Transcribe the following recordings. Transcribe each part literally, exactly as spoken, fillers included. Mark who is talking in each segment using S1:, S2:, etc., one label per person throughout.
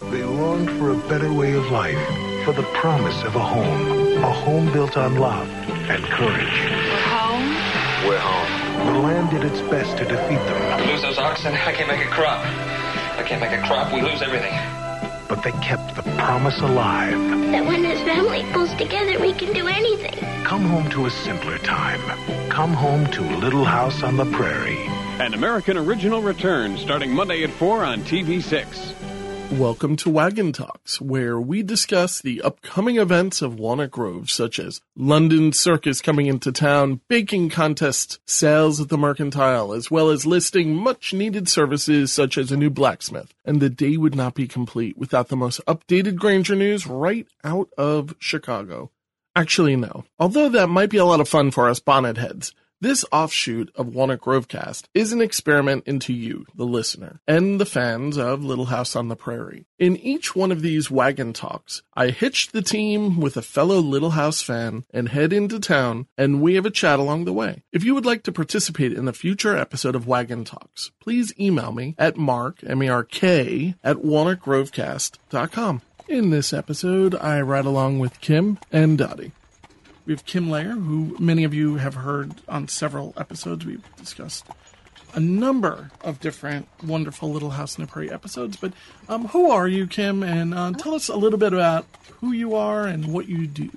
S1: They longed for a better way of life, for the promise of a home, a home built on love and courage.
S2: We're home?
S1: We're home. The land did its best to defeat them.
S3: We lose those oxen, I can't make a crop. I can't make a crop, we lose everything.
S1: But they kept the promise alive.
S4: That when this family pulls together, we can do anything.
S1: Come home to a simpler time. Come home to Little House on the Prairie.
S5: An American Original returns starting Monday at four on T V six.
S6: Welcome to Wagon Talks, where we discuss the upcoming events of Walnut Grove, such as London Circus coming into town, baking contests, sales at the Mercantile, as well as listing much-needed services such as a new blacksmith. And the day would not be complete without the most updated Granger news right out of Chicago. Actually, no. Although that might be a lot of fun for us bonnet heads, this offshoot of Walnut Grovecast is an experiment into you, the listener, and the fans of Little House on the Prairie. In each one of these wagon talks, I hitch the team with a fellow Little House fan and head into town, and we have a chat along the way. If you would like to participate in a future episode of Wagon Talks, please email me at mark, M A R K, at walnut grovecast dot com. In this episode, I ride along with Kim and Dottie. We have Kim Lair, who many of you have heard on several episodes. We've discussed a number of different wonderful Little House on the Prairie episodes. But um, who are you, Kim? And uh, tell us a little bit about who you are and what you do.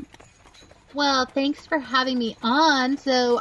S7: Well, thanks for having me on. So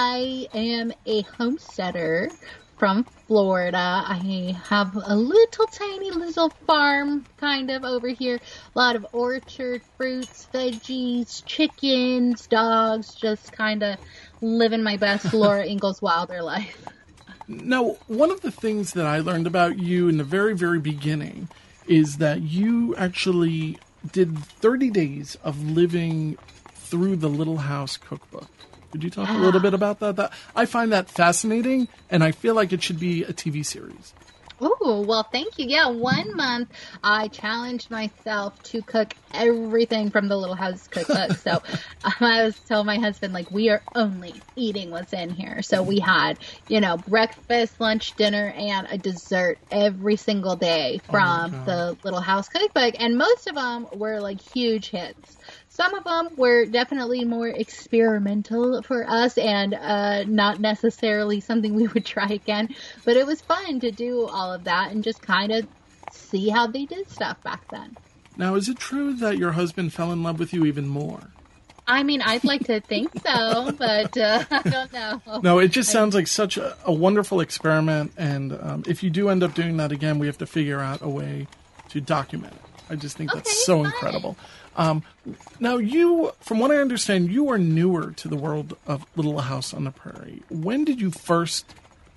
S7: I am a homesteader from Florida. I have a little tiny little farm kind of over here. A lot of orchard, fruits, veggies, chickens, dogs, just kind of living my best Laura Ingalls Wilder life.
S6: Now, one of the things that I learned about you in the very, very beginning is that you actually did thirty days of living through the Little House cookbook. Could you talk a little bit about that? that? I find that fascinating, and I feel like it should be a T V series.
S7: Oh, well, thank you. Yeah, one month I challenged myself to cook everything from the Little House cookbook. So um, I was telling my husband, like, we are only eating what's in here. So we had, you know, breakfast, lunch, dinner, and a dessert every single day from oh the Little House cookbook. And most of them were, like, huge hits. Some of them were definitely more experimental for us and uh, not necessarily something we would try again. But it was fun to do all of that and just kind of see how they did stuff back then.
S6: Now, is it true that your husband fell in love with you even more?
S7: I mean, I'd like to think so, but uh, I don't know.
S6: No, it just sounds like such a, a wonderful experiment. And um, if you do end up doing that again, we have to figure out a way to document it. I just think
S7: okay,
S6: that's so
S7: fun.
S6: incredible. Um, now, you, from what I understand, you are newer to the world of Little House on the Prairie. When did you first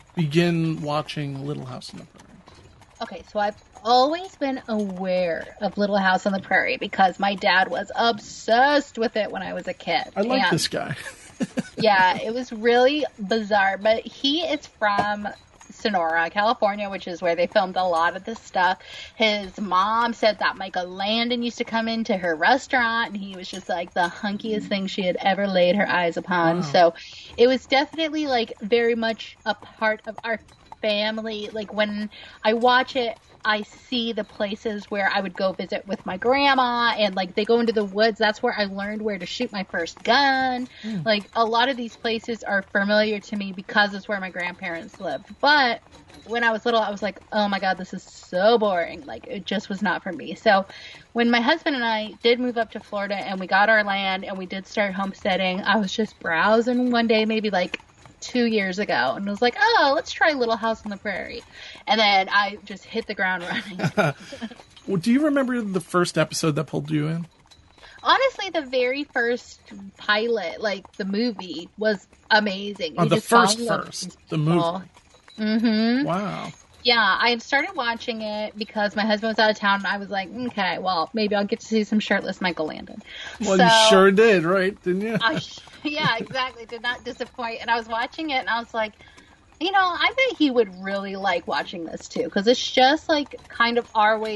S6: begin watching Little House on the Prairie?
S7: Okay, so I've always been aware of Little House on the Prairie because my dad was obsessed with it when I was a kid.
S6: I like
S7: and,
S6: this guy.
S7: Yeah, it was really bizarre, but he is from Sonora, California, which is where they filmed a lot of this stuff. His mom said that Michael Landon used to come into her restaurant, and he was just like the hunkiest thing she had ever laid her eyes upon. Wow. So it was definitely like very much a part of our family. Like when I watch it, I see the places where I would go visit with my grandma, and like they go into the woods. That's where I learned where to shoot my first gun. Mm. Like a lot of these places are familiar to me because it's where my grandparents lived. But when I was little, I was like, oh my God, this is so boring. Like it just was not for me. So when my husband and I did move up to Florida and we got our land and we did start homesteading, I was just browsing one day, maybe like two years ago, and was like, oh, let's try Little House on the Prairie. And then I just hit the ground running.
S6: Well, do you remember the first episode that pulled you in?
S7: Honestly, the very first pilot, like the movie, was amazing.
S6: Oh, the first first, the movie.
S7: Mm-hmm.
S6: Wow.
S7: Yeah, I started watching it because my husband was out of town, and I was like, okay, well, maybe I'll get to see some shirtless Michael Landon.
S6: Well,
S7: so,
S6: you sure did, right? Didn't you?
S7: I, yeah, exactly. Did not disappoint. And I was watching it, and I was like, you know, I bet he would really like watching this, too, because it's just, like, kind of our way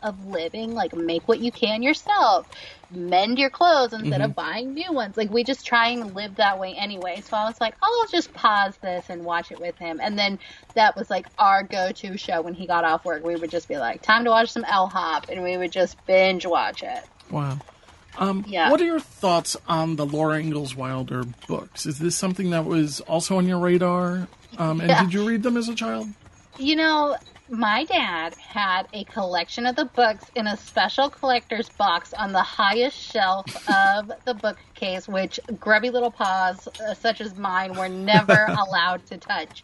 S7: of living. Like, make what you can yourself. Mend your clothes instead
S6: Mhm.
S7: of buying new ones. Like, we just try and live that way anyway. So I was like, oh, I'll just pause this and watch it with him. And then that was like our go-to show when he got off work. We would just be like, time to watch some L Hop, and we would just binge watch it.
S6: Wow. Um,
S7: Yeah.
S6: What are your thoughts on the Laura Ingalls Wilder books? Is this something that was also on your radar? Um, and
S7: Yeah.
S6: did you read them as a child?
S7: You know, my dad had a collection of the books in a special collector's box on the highest shelf of the bookcase, which grubby little paws, uh, such as mine, were never allowed to touch.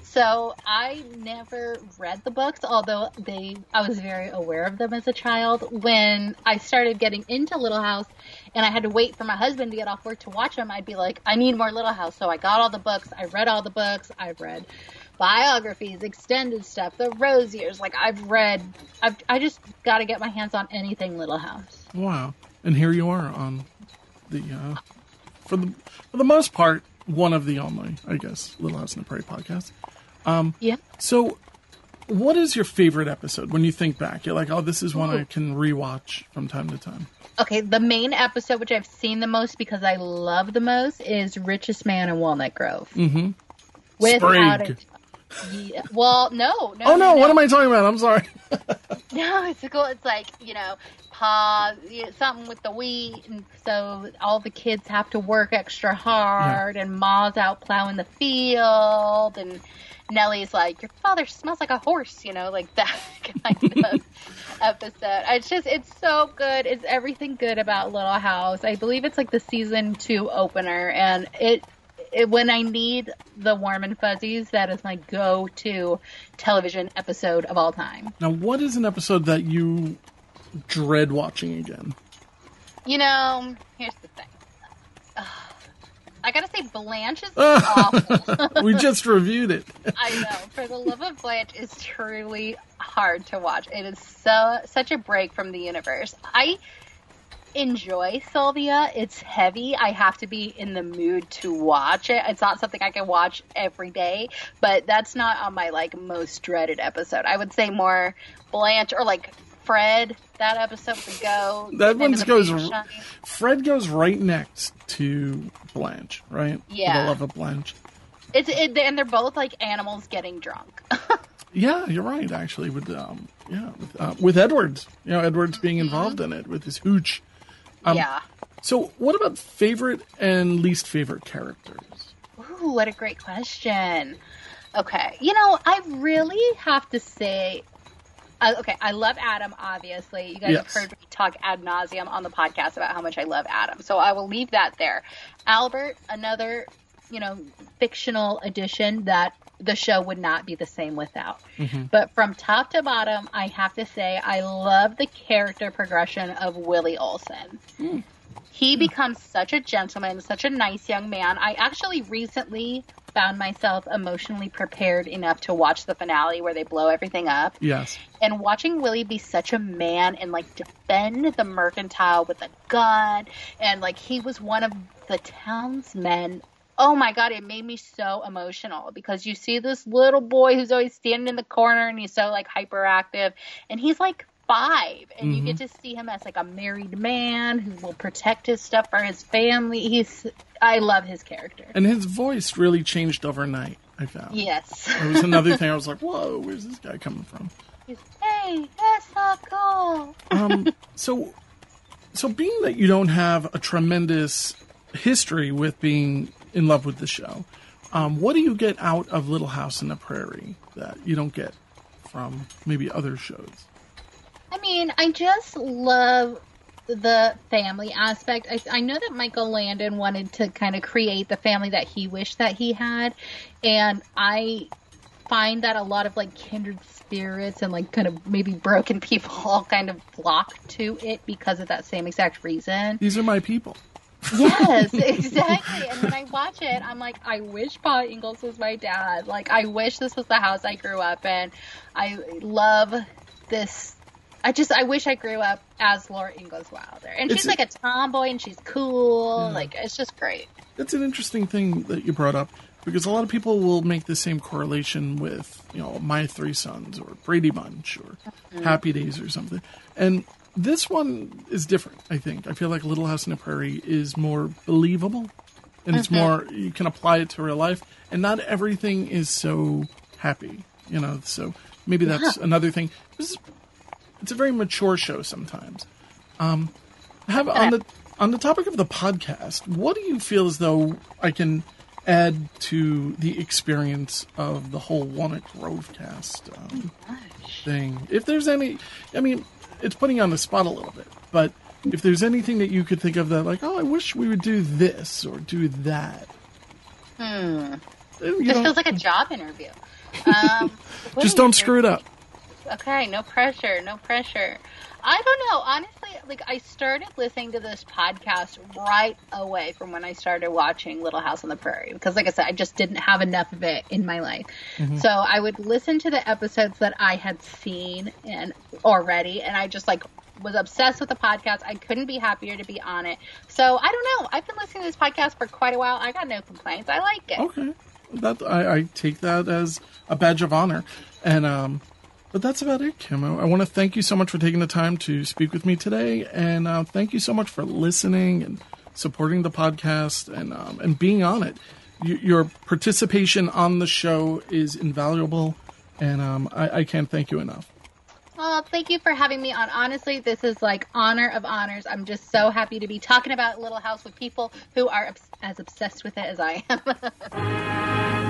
S7: So I never read the books, although they, I was very aware of them as a child. When I started getting into Little House and I had to wait for my husband to get off work to watch them, I'd be like, I need more Little House. So I got all the books. I read all the books. I read biographies, extended stuff, the Rose Years. Like, I've read, I've, I just got to get my hands on anything Little House.
S6: Wow. And here you are on the, uh, for the for the most part, one of the only, I guess, Little House on the Prairie podcast. Um,
S7: Yeah.
S6: So, what is your favorite episode when you think back? You're like, oh, this is one
S7: Ooh.
S6: I can rewatch from time to time.
S7: Okay, the main episode, which I've seen the most because I love the most, is Richest Man in Walnut Grove.
S6: Mm-hmm.
S7: Without
S6: Sprague.
S7: it. Yeah. Well, no, no.
S6: Oh, no, what am I talking about? I'm sorry.
S7: No, it's cool. It's like, you know, pa, you know, something with the wheat, and so all the kids have to work extra hard, and Ma's out plowing the field, and Nellie's like, your father smells like a horse, you know, like that kind of episode. It's just, it's so good. It's everything good about Little House. I believe it's like the season two opener, and it, it when I need the warm and fuzzies, that is my go-to television episode of all time.
S6: Now, what is an episode that you dread watching again?
S7: You know, here's the thing. Ugh. I gotta say, Blanche is awful.
S6: We just reviewed it.
S7: I know. For the Love of Blanche is truly hard to watch. It is so such a break from the universe. I enjoy Sylvia. It's heavy. I have to be in the mood to watch it. It's not something I can watch every day, but that's not on my like most dreaded episode. I would say more Blanche or like Fred. That episode would go.
S6: That one goes.
S7: Sunshine.
S6: Fred goes right next to Blanche, right?
S7: Yeah.
S6: For the Love of Blanche.
S7: It's it, and they're both like animals getting drunk.
S6: Yeah, you're right. Actually, with um, yeah, with, uh, with Edwards, you know, Edwards being involved in it with his hooch. Um,
S7: yeah.
S6: So, what about favorite and least favorite characters?
S7: Ooh, what a great question. Okay, you know, I really have to say. Uh, okay, I love Adam, obviously. You guys
S6: Yes.
S7: have heard me talk ad nauseum on the podcast about how much I love Adam. So I will leave that there. Albert, another, you know, fictional addition that the show would not be the same without.
S6: Mm-hmm.
S7: But from top to bottom, I have to say I love the character progression of Willie Olson.
S6: Mm.
S7: He becomes such a gentleman, such a nice young man. I actually recently found myself emotionally prepared enough to watch the finale where they blow everything up.
S6: Yes.
S7: And watching Willie be such a man and like defend the mercantile with a gun, and like he was one of the townsmen. Oh my God, it made me so emotional because you see this little boy who's always standing in the corner and he's so like hyperactive, and he's like five, and
S6: Mhm.
S7: you get to see him as like a married man who will protect his stuff for his family. He's, I love his character.
S6: And his voice really changed overnight, I found.
S7: Yes.
S6: It was another thing I was like, whoa, where's this guy coming from?
S7: He's, hey, that's so cool.
S6: Um, so, so being that you don't have a tremendous history with being in love with the show, um, what do you get out of Little House on the Prairie that you don't get from maybe other shows?
S7: I mean, I just love the family aspect. I, I know that Michael Landon wanted to kind of create the family that he wished that he had, and I find that a lot of like kindred spirits and like kind of maybe broken people all kind of flock to it because of that same exact reason.
S6: These are my people.
S7: Yes, exactly. And when I watch it, I'm like, I wish Pa Ingalls was my dad. Like, I wish this was the house I grew up in. I love this. I just, I wish I grew up as Laura Ingalls Wilder. And
S6: It's
S7: she's
S6: a-
S7: like a tomboy and she's cool.
S6: Yeah.
S7: Like, it's just great.
S6: That's an interesting thing that you brought up. because a lot of people will make the same correlation with, you know, My Three Sons or Brady Bunch or mm-hmm. Happy Days or something. And this one is different, I think. I feel like Little House on the Prairie is more believable, and it's more, you can apply it to real life, and not everything is so happy, you know, so maybe that's yeah. another thing. This is, it's a very mature show sometimes. Um, have on the on the topic of the podcast, what do you feel as though I can add to the experience of the whole Walnut Grove cast um, oh thing? If there's any, I mean, it's putting you on the spot a little bit, but if there's anything that you could think of that, like, oh, I wish we would do this or do that.
S7: Hmm.
S6: You
S7: this
S6: know,
S7: feels like a job interview. Um,
S6: just don't screw it up.
S7: Okay, no pressure, no pressure. I don't know. Honestly, like, I started listening to this podcast right away from when I started watching Little House on the Prairie. Because, like I said, I just didn't have enough of it in my life. Mm-hmm. So I would listen to the episodes that I had seen and already, and I just, like, was obsessed with the podcast. I couldn't be happier to be on it. So, I don't know. I've been listening to this podcast for quite a while. I got no complaints. I like it.
S6: Okay. That I, I take that as a badge of honor. And, um... But that's about it, Kim. I, I want to thank you so much for taking the time to speak with me today, and uh, thank you so much for listening and supporting the podcast and um, and being on it. Y- your participation on the show is invaluable, and um, I-, I can't thank you enough.
S7: Well, thank you for having me on. Honestly, this is like honor of honors. I'm just so happy to be talking about Little House with people who are obs- as obsessed with it as I am.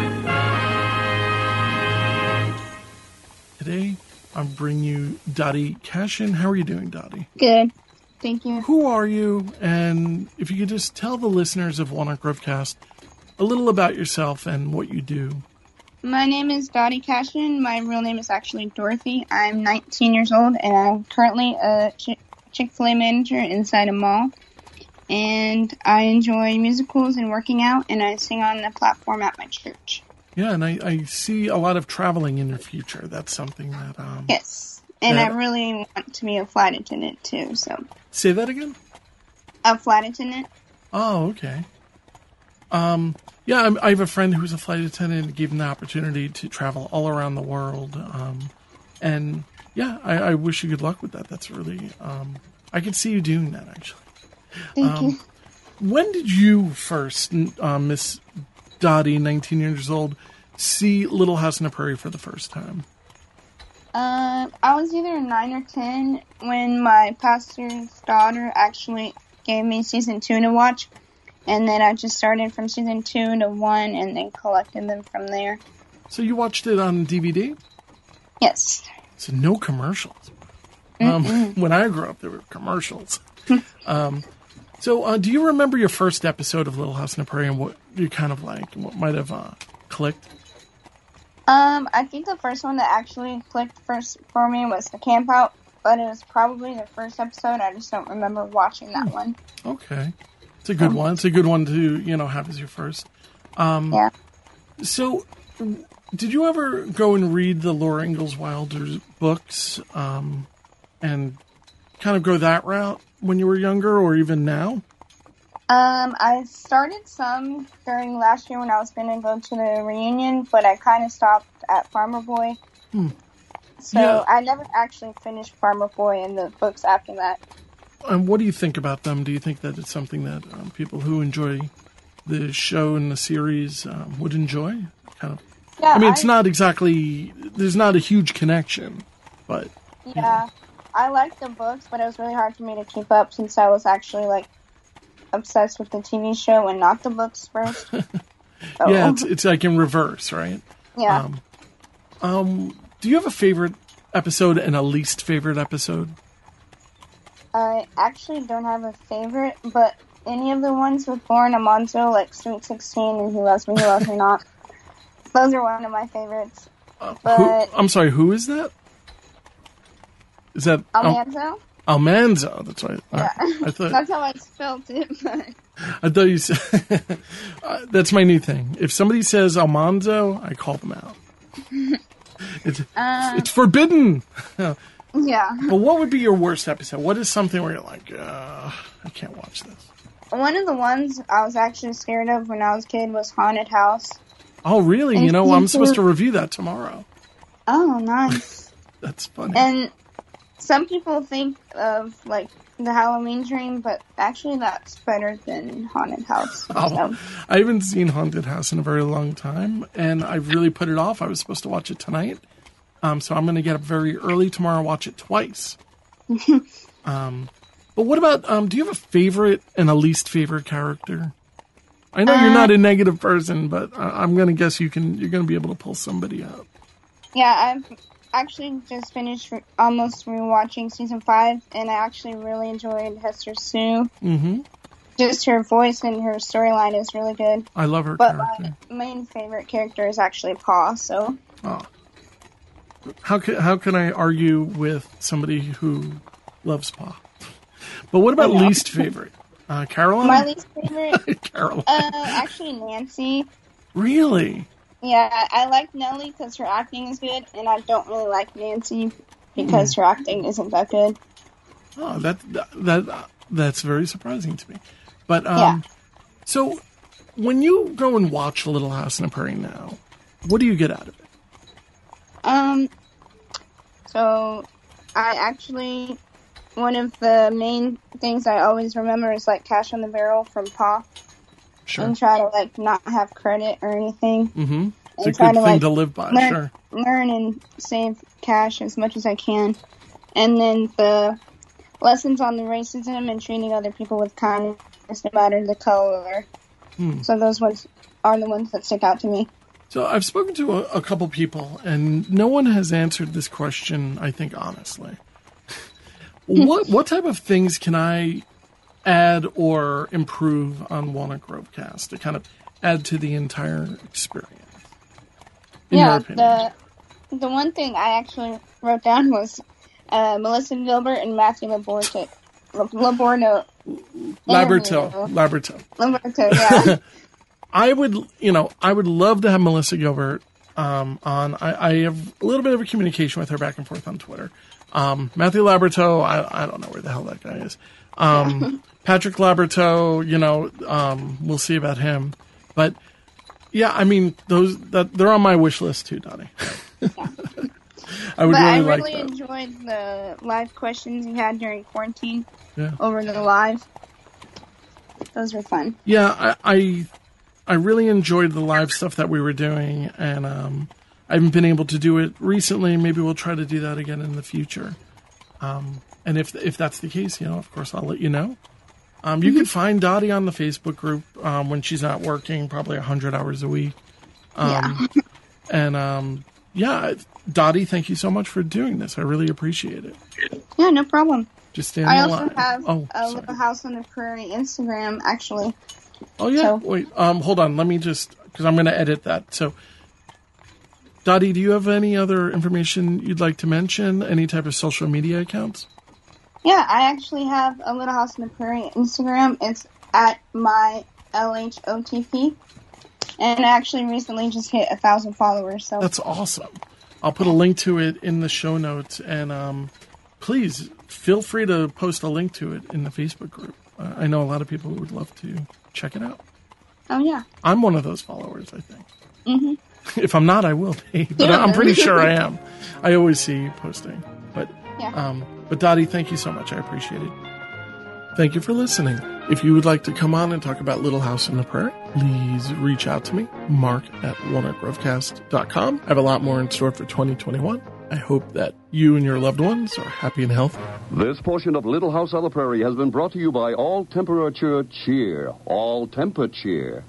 S6: Today, I'm bringing you Dottie Cashin. How are you doing, Dottie?
S2: Good. Thank you.
S6: Who are you? And if you could just tell the listeners of Walnut Grove Cast a little about yourself and what you do.
S2: My name is Dottie Cashin. My real name is actually Dorothy. I'm nineteen years old, and I'm currently a Ch- Chick-fil-A manager inside a mall. And I enjoy musicals and working out, and I sing on the platform at my church.
S6: Yeah, and I, I see a lot of traveling in your future. That's something that... Um,
S2: yes, and
S6: that,
S2: I really want to be a flight attendant, too, so...
S6: Say that again?
S2: A flight attendant.
S6: Oh, okay. Um, yeah, I'm, I have a friend who's a flight attendant and gave him the opportunity to travel all around the world. Um, and, yeah, I, I wish you good luck with that. That's really... Um, I could see you doing that, actually.
S2: Thank
S6: um,
S2: you.
S6: When did you first, uh, Miss Dottie, nineteen years old, see Little House on the Prairie for the first time?
S2: Uh, I was either nine or ten when my pastor's daughter actually gave me season two to watch, and then I just started from season two to one and then collected them from there.
S6: So you watched it on D V D?
S2: Yes.
S6: So no commercials. Um, when I grew up, there were commercials. um, so uh, do you remember your first episode of Little House on the Prairie and what you kind of liked and what might have uh, clicked?
S2: Um, I think the first one that actually clicked first for me was the camp out, but it was probably the first episode. I just don't remember watching that one.
S6: Okay. It's a good um, one. It's a good one to, you know, have as your first. Um,
S2: yeah.
S6: So, did you ever go and read the Laura Ingalls Wilder's books um, and kind of go that route when you were younger or even now?
S2: Um, I started some during last year when I was going to go to the reunion, but I kind of stopped at Farmer Boy.
S6: Hmm.
S2: So
S6: yeah.
S2: I never actually finished Farmer Boy and the books after that.
S6: And what do you think about them? Do you think that it's something that um, people who enjoy the show and the series um, would enjoy? Kind of.
S2: Yeah,
S6: I mean, it's
S2: I,
S6: not exactly. There's not a huge connection, but.
S2: Yeah,
S6: you know.
S2: I liked the books, but it was really hard for me to keep up since I was actually like obsessed with the T V show and not the books first. So.
S6: Yeah, it's it's like in reverse, right?
S2: Yeah.
S6: Um, um, do you have a favorite episode and a least favorite episode?
S2: I actually don't have a favorite, but any of the ones with Lauren Amonzo, like Sweet sixteen and He Loves Me, He Loves Me Not, those are one of my favorites.
S6: Uh,
S2: but
S6: who, I'm sorry, who is that? Is that
S2: Almanzo?
S6: Al- Almanzo, that's right.
S2: Yeah,
S6: I, I thought,
S2: that's how I spelled it.
S6: I thought you said uh, that's my new thing. If somebody says Almanzo, I call them out. It's
S2: uh,
S6: it's forbidden.
S2: Yeah.
S6: But what would be your worst episode? What is something where you're like, uh, I can't watch this?
S2: one of the ones I was actually scared of when I was a kid was Haunted House.
S6: Oh, really?
S2: And
S6: you know, I'm supposed to
S2: people-
S6: review that tomorrow.
S2: Oh, nice.
S6: That's funny.
S2: And some people think of, like, the Halloween Dream, but actually that's better than Haunted House.
S6: Oh,
S2: So,
S6: I haven't seen Haunted House in a very long time, and I've really put it off. I was supposed to watch it tonight, um, so I'm going to get up very early tomorrow and watch it twice. um, but what about, um, do you have a favorite and a least favorite character? I know you're
S2: Uh,
S6: not a negative person, but I- I'm going to guess you can. You're going to be able to pull somebody out.
S2: yeah, I've actually just finished re- almost rewatching season five, and I actually really enjoyed Hester Sue.
S6: Mm-hmm.
S2: Just her voice and her storyline is really good.
S6: I love her
S2: But
S6: character.
S2: my main favorite character is actually Paw, so...
S6: Oh. How can how can I argue with somebody who loves Paw? But what about
S2: I know.
S6: least favorite? Uh, Caroline?
S2: My least favorite,
S6: Caroline.
S2: uh, actually Nancy.
S6: Really?
S2: Yeah, I like Nellie because her acting is good, and I don't really like Nancy because her acting isn't that good.
S6: Oh, that that that's very surprising to me. But um,
S2: Yeah.
S6: so when you go and watch Little House on the Prairie now, what do you get out of it?
S2: Um, so I actually, one of the main things I always remember is like Cash on the Barrel from Paw,
S6: Sure.
S2: and try to like not have credit or anything.
S6: Mm-hmm. It's a
S2: and try
S6: good
S2: to,
S6: thing
S2: like,
S6: to live by.
S2: learn,
S6: Sure.
S2: learn and save cash as much as I can. And then the lessons on the racism and treating other people with kindness no matter the color.
S6: Hmm.
S2: So those ones are the ones that stick out to me.
S6: So I've spoken to a, a couple people, and no one has answered this question, I think, honestly. what what type of things can I add or improve on Walnut Grove Cast to kind of add to the entire experience? In your
S2: yeah,
S6: opinion.
S2: the the one thing I actually wrote down was uh, Melissa Gilbert and Matthew Laborto. Laborno.
S6: Laberto. Laberto.
S2: Laborto, yeah.
S6: I would, you know, I would love to have Melissa Gilbert um, on. I, I have a little bit of a communication with her back and forth on Twitter. Um, Matthew Laberto, I, I don't know where the hell that guy is. Um, Patrick Laberto, you know, um, we'll see about him. But yeah, I mean, those that they're on my wish list too, Donnie. I would
S2: But
S6: really
S2: I
S6: like
S2: really
S6: that.
S2: enjoyed the live questions you had during quarantine
S6: Yeah.
S2: over the live. Those were fun.
S6: Yeah, I, I I really enjoyed the live stuff that we were doing, and um, I haven't been able to do it recently. Maybe we'll try to do that again in the future. Um, and if if that's the case, you know, of course, I'll let you know. Um, you can find Dottie on the Facebook group um, when she's not working, probably one hundred hours a week. Um,
S2: yeah.
S6: And um, yeah, Dottie, thank you so much for doing this. I really appreciate it.
S2: Yeah, no problem.
S6: Just stand
S2: I
S6: in
S2: also
S6: line.
S2: have
S6: oh,
S2: a
S6: sorry.
S2: Little House on the Prairie Instagram, actually.
S6: Oh yeah.
S2: So-
S6: Wait. Um. Hold on. Let me just because I'm going to edit that. So, Dottie, do you have any other information you'd like to mention? Any type of social media accounts?
S2: Yeah, I actually have a Little House on the Prairie Instagram. It's at my L H O T P. And I actually recently just hit a thousand followers. So
S6: That's awesome. I'll put a link to it in the show notes, and um, please feel free to post a link to it in the Facebook group. Uh, I know a lot of people would love to check it out.
S2: oh yeah.
S6: I'm one of those followers, I think.
S2: hmm
S6: If I'm not, I will be. But I'm pretty sure I am. I always see you posting. But
S2: Yeah.
S6: um, but Dottie, thank you so much. I appreciate it. Thank you for listening. If you would like to come on and talk about Little House on the Prairie, please reach out to me, mark at walnut grove cast dot com. I have a lot more in store for twenty twenty-one. I hope that you and your loved ones are happy and healthy.
S8: This portion of Little House on the Prairie has been brought to you by All Temperature Cheer. All Temper Cheer.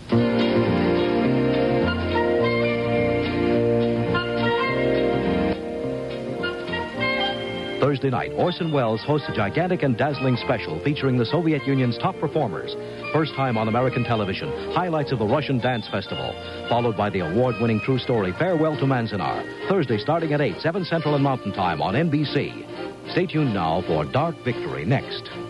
S9: Thursday night, Orson Welles hosts a gigantic and dazzling special featuring the Soviet Union's top performers. First time on American television, highlights of the Russian Dance Festival, followed by the award-winning true story Farewell to Manzanar. Thursday starting at eight, seven Central and Mountain Time on N B C. Stay tuned now for Dark Victory next.